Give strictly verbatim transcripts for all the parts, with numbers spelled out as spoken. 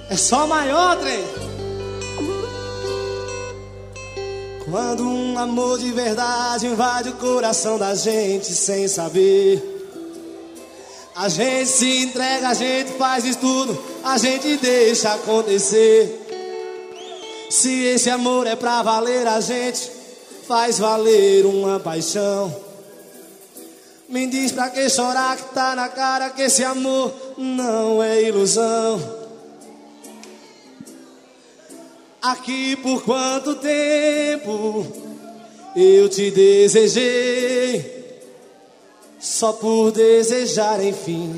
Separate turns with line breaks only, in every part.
É só maior, trem. Quando um amor de verdade invade o coração da gente sem saber, a gente se entrega, a gente faz isso tudo, a gente deixa acontecer. Se esse amor é pra valer, a gente faz valer uma paixão. Me diz pra que chorar, que tá na cara que esse amor não é ilusão. Aqui por quanto tempo eu te desejei, só por desejar enfim.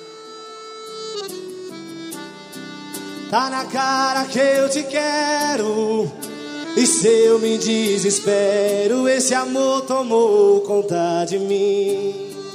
Tá na cara que eu te quero, e se eu me desespero, esse amor tomou conta de mim.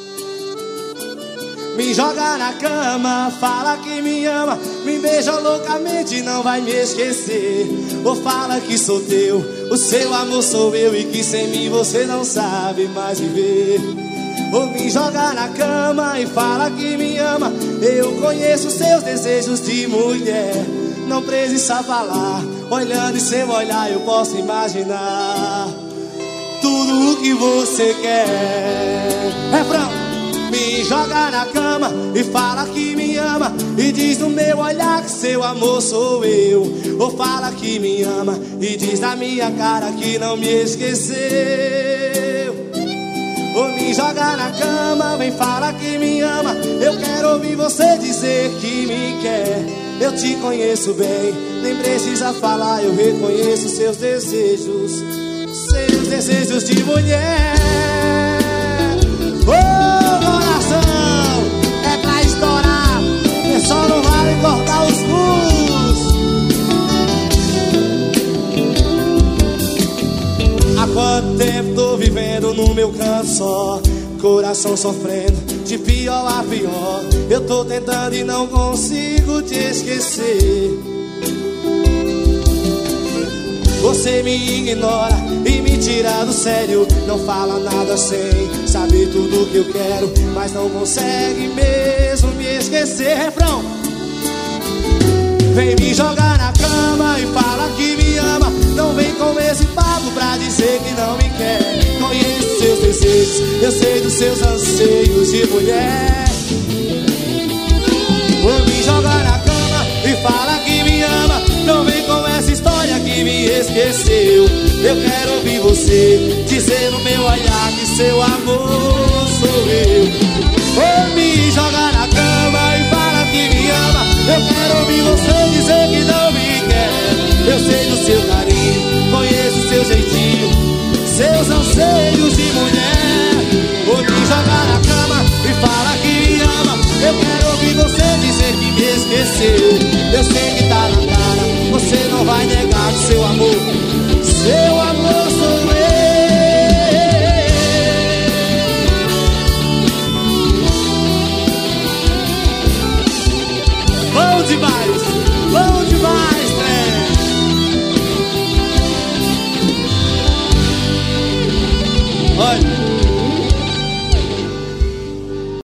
Me joga na cama, fala que me ama, me beija loucamente, não vai me esquecer. Ou fala que sou teu, o seu amor sou eu, e que sem mim você não sabe mais viver. Ou me joga na cama e fala que me ama, eu conheço seus desejos de mulher. Não precisa falar, olhando e sem olhar eu posso imaginar tudo o que você quer. Refrão! Me joga na cama e fala que me ama, e diz no meu olhar que seu amor sou eu. Ou fala que me ama e diz na minha cara que não me esqueceu. Ou me joga na cama, vem fala que me ama, eu quero ouvir você dizer que me quer. Eu te conheço bem, nem precisa falar, eu reconheço seus desejos, seus desejos de mulher. Oh, coração, é pra estourar, é só não vale cortar os pulsos. Há quanto tempo tô vivendo no meu canto só, coração sofrendo, de pior a pior. Eu tô tentando e não consigo te esquecer. Você me ignora e me tira do sério, não fala nada sem saber tudo que eu quero, mas não consegue mesmo me esquecer. Refrão! Vem me jogar na cama e fala que me ama, não vem com esse papo pra dizer que não me quer. Conheço seus desejos, eu sei dos seus anseios de mulher. Vou me jogar na cama e fala que me ama, não vem com essa história que me esqueceu. Eu quero ouvir você dizer no meu olhar que seu amor sou eu. Vou me jogar na cama e fala que me ama, eu quero ouvir você dizer que não me quer. Eu sei do seu carinho, conheço seu jeitinho, seus anseios de mulher.